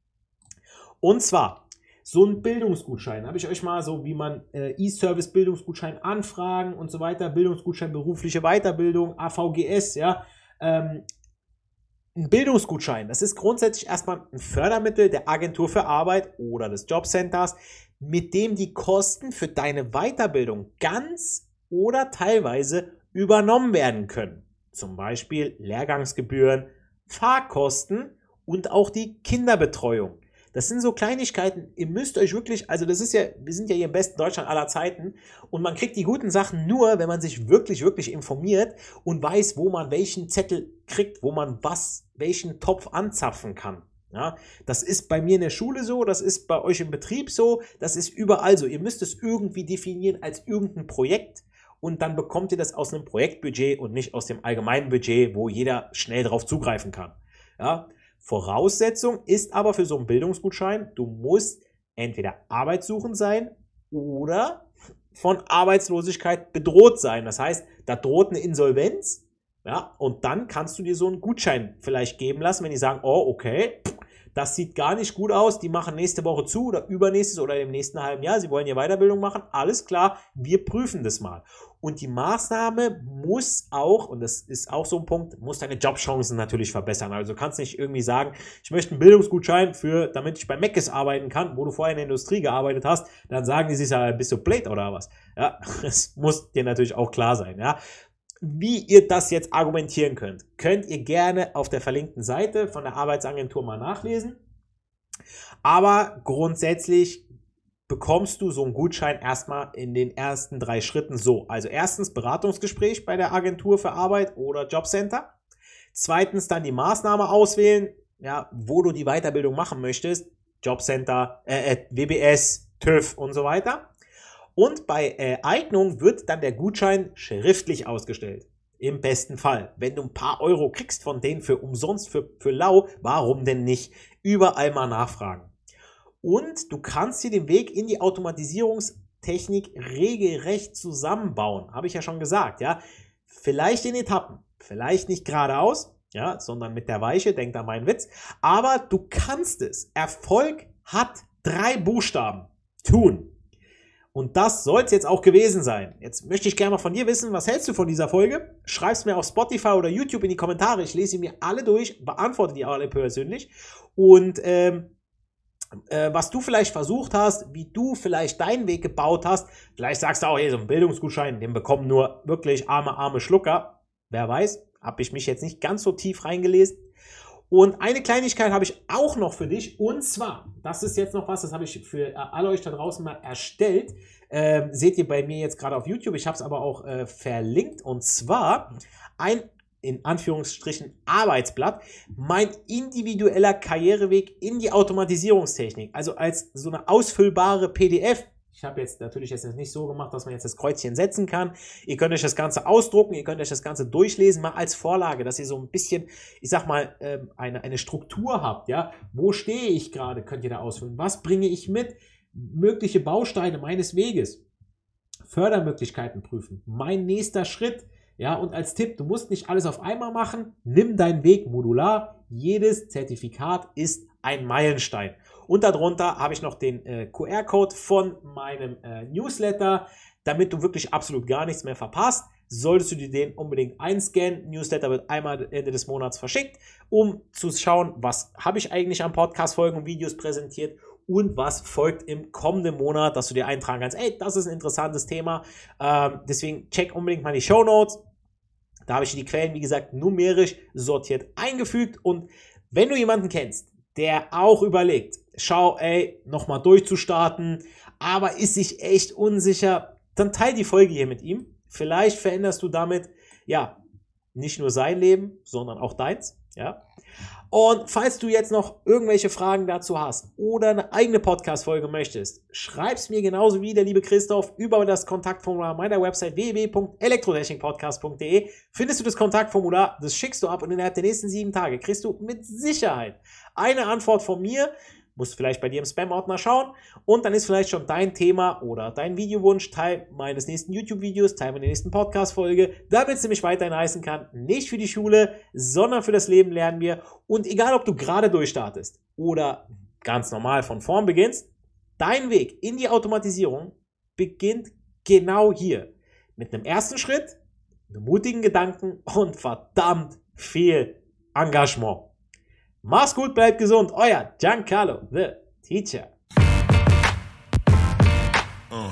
Und zwar, so ein Bildungsgutschein, habe ich euch mal so, wie man äh, E-Service-Bildungsgutschein anfragen und so weiter, Bildungsgutschein berufliche Weiterbildung, A V G S, ja, ähm, ein Bildungsgutschein, das ist grundsätzlich erstmal ein Fördermittel der Agentur für Arbeit oder des Jobcenters, mit dem die Kosten für deine Weiterbildung ganz oder teilweise übernommen werden können. Zum Beispiel Lehrgangsgebühren, Fahrkosten und auch die Kinderbetreuung. Das sind so Kleinigkeiten, ihr müsst euch wirklich, also das ist ja, wir sind ja hier im besten Deutschland aller Zeiten und man kriegt die guten Sachen nur, wenn man sich wirklich, wirklich informiert und weiß, wo man welchen Zettel kriegt, wo man was, welchen Topf anzapfen kann. Ja, das ist bei mir in der Schule so, das ist bei euch im Betrieb so, das ist überall so. Ihr müsst es irgendwie definieren als irgendein Projekt und dann bekommt ihr das aus einem Projektbudget und nicht aus dem allgemeinen Budget, wo jeder schnell drauf zugreifen kann. Ja, Voraussetzung ist aber für so einen Bildungsgutschein, du musst entweder arbeitssuchend sein oder von Arbeitslosigkeit bedroht sein. Das heißt, da droht eine Insolvenz, ja, und dann kannst du dir so einen Gutschein vielleicht geben lassen, wenn die sagen, oh, okay, das sieht gar nicht gut aus, die machen nächste Woche zu oder übernächstes oder im nächsten halben Jahr, sie wollen hier Weiterbildung machen, alles klar, wir prüfen das mal. Und die Maßnahme muss auch, und das ist auch so ein Punkt, muss deine Jobchancen natürlich verbessern. Also du kannst nicht irgendwie sagen, ich möchte einen Bildungsgutschein für, damit ich bei Mc's arbeiten kann, wo du vorher in der Industrie gearbeitet hast, dann sagen die sich ja, bist du blöd oder was? Ja, das muss dir natürlich auch klar sein, ja. Wie ihr das jetzt argumentieren könnt, könnt ihr gerne auf der verlinkten Seite von der Arbeitsagentur mal nachlesen. Aber grundsätzlich bekommst du so einen Gutschein erstmal in den ersten drei Schritten so. Also erstens Beratungsgespräch bei der Agentur für Arbeit oder Jobcenter. Zweitens dann die Maßnahme auswählen, ja, wo du die Weiterbildung machen möchtest. Jobcenter, äh, W B S, TÜV und so weiter. Und bei äh, Eignung wird dann der Gutschein schriftlich ausgestellt. Im besten Fall. Wenn du ein paar Euro kriegst von denen für umsonst, für, für lau, warum denn nicht? Überall mal nachfragen. Und du kannst dir den Weg in die Automatisierungstechnik regelrecht zusammenbauen. Habe ich ja schon gesagt, ja. Vielleicht in Etappen, vielleicht nicht geradeaus, ja, sondern mit der Weiche, denk an meinen Witz. Aber du kannst es. Erfolg hat drei Buchstaben. Tun. Und das soll es jetzt auch gewesen sein. Jetzt möchte ich gerne mal von dir wissen, was hältst du von dieser Folge? Schreib es mir auf Spotify oder YouTube in die Kommentare. Ich lese sie mir alle durch, beantworte die alle persönlich. Und ähm, äh, was du vielleicht versucht hast, wie du vielleicht deinen Weg gebaut hast. Vielleicht sagst du auch, hey, so ein Bildungsgutschein, den bekommen nur wirklich arme, arme Schlucker. Wer weiß, habe ich mich jetzt nicht ganz so tief reingelesen. Und eine Kleinigkeit habe ich auch noch für dich, und zwar, das ist jetzt noch was, das habe ich für alle euch da draußen mal erstellt, ähm, seht ihr bei mir jetzt gerade auf YouTube, ich habe es aber auch äh, verlinkt, und zwar ein, in Anführungsstrichen, Arbeitsblatt, mein individueller Karriereweg in die Automatisierungstechnik, also als so eine ausfüllbare P D F. Ich habe jetzt natürlich jetzt nicht so gemacht, dass man jetzt das Kreuzchen setzen kann. Ihr könnt euch das Ganze ausdrucken, ihr könnt euch das Ganze durchlesen, mal als Vorlage, dass ihr so ein bisschen, ich sag mal, eine, eine Struktur habt, ja. Wo stehe ich gerade, könnt ihr da ausfüllen. Was bringe ich mit? Mögliche Bausteine meines Weges. Fördermöglichkeiten prüfen. Mein nächster Schritt, ja. Und als Tipp, du musst nicht alles auf einmal machen. Nimm deinen Weg modular. Jedes Zertifikat ist ein Meilenstein. Und darunter habe ich noch den äh, Q R-Code von meinem äh, Newsletter, damit du wirklich absolut gar nichts mehr verpasst. Solltest du dir den unbedingt einscannen. Newsletter wird einmal Ende des Monats verschickt, um zu schauen, was habe ich eigentlich an Podcast-Folgen und Videos präsentiert und was folgt im kommenden Monat, dass du dir eintragen kannst. Ey, das ist ein interessantes Thema. Ähm, deswegen check unbedingt mal die Shownotes. Da habe ich die Quellen, wie gesagt, numerisch sortiert eingefügt. Und wenn du jemanden kennst, der auch überlegt, schau, ey, nochmal durchzustarten, aber ist sich echt unsicher, dann teil die Folge hier mit ihm. Vielleicht veränderst du damit, ja, nicht nur sein Leben, sondern auch deins, ja. Und falls du jetzt noch irgendwelche Fragen dazu hast oder eine eigene Podcast-Folge möchtest, schreib's mir genauso wie der liebe Christoph über das Kontaktformular meiner Website w w w punkt elektrotechnikpodcast punkt d e. Findest du das Kontaktformular, das schickst du ab und innerhalb der nächsten sieben Tage kriegst du mit Sicherheit eine Antwort von mir. Musst vielleicht bei dir im Spam-Ordner schauen und dann ist vielleicht schon dein Thema oder dein Videowunsch Teil meines nächsten YouTube-Videos, Teil meiner nächsten Podcast-Folge, damit es mich weiterhin heißen kann, nicht für die Schule, sondern für das Leben lernen wir. Und egal, ob du gerade durchstartest oder ganz normal von vorn beginnst, dein Weg in die Automatisierung beginnt genau hier. Mit einem ersten Schritt, einem mutigen Gedanken und verdammt viel Engagement. Mach's gut, bleibt gesund. Euer Giancarlo, the teacher. Uh.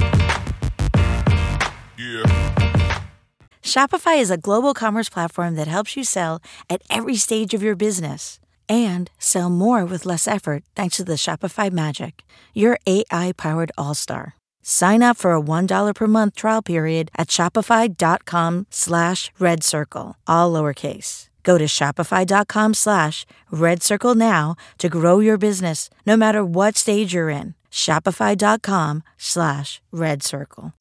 Yeah. Shopify is a global commerce platform that helps you sell at every stage of your business and sell more with less effort thanks to the Shopify Magic, your A I-powered all-star. Sign up for a one dollar per month trial period at shopify.com slash red circle, all lowercase. Go to shopify.com slash red circle now to grow your business no matter what stage you're in. Shopify.com slash red circle.